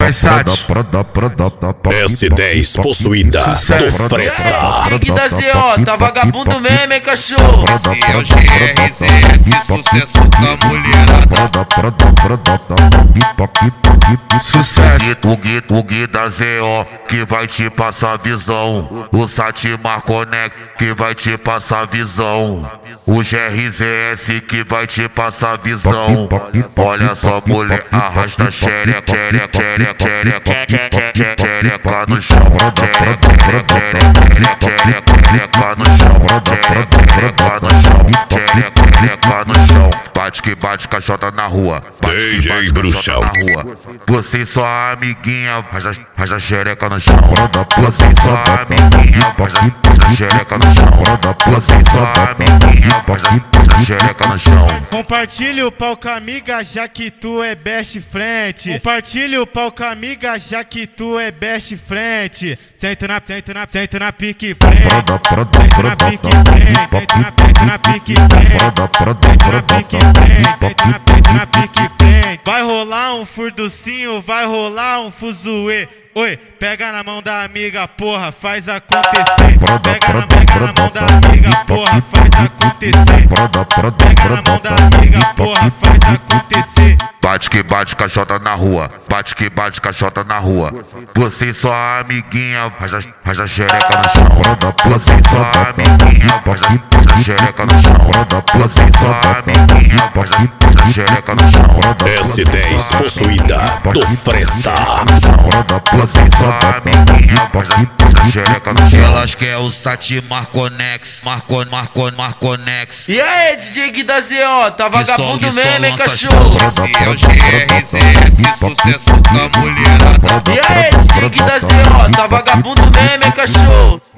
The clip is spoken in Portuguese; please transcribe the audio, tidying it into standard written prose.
versátil. S10 possuída do Fresta. Dig da ZO, tá vagabundo mesmo, hein, cachorro? Esse é o GRZS, sucesso da mulherada. Sucesso. O Gui da ZO que vai te passar visão. O Satimar Connect que vai te passar visão. O GRZS que vai te passar visão. Olha só, mulher, arrasta xereca, xereca, xereca, xereca, xereca no chão. Xereca, xereca, xereca, xereca no chão. Xereca no chão. Xereca, xereca no chão. Bate que bate, caixota na rua. DJ Bruxão. Você e sua amiguinha, raja xereca no chão. Você e sua amiguinha, raja xereca no chão. Você e sua amiguinha, raja xereca no chão. Compartilha o pau com a amiga, já que tu é best friend. Compartilha o pau com a amiga, já que tu é best friend. Senta na pique prende. Senta na pique prende. Senta na pique prende. Senta na pique prende. Senta na pique prende. Vai rolar um furducinho, vai rolar um fuzuê. Oi, pega na mão da amiga, porra, faz acontecer. Pega na mão da amiga, porra, faz acontecer. Pega na mão da amiga, porra, faz acontecer. Bate que bate, caixota na rua. Bate que bate, caixota na rua. Você e sua amiguinha, raja xereca no chão. Você e sua amiguinha, raja xereca no chão. Você e sua amiguinha, raja xereca no chão. S10 possuída do Fresta. Você e sua amiguinha, raja xereca no chão. Elas quer o Satimar Connect, Marconex. E aí, DJ da ZO, tá vagabundo mesmo, hein, cachorro? Esse é o GRZS, sucesso da mulherada. E aí, DJ da ZO, tá vagabundo mesmo, hein, cachorro?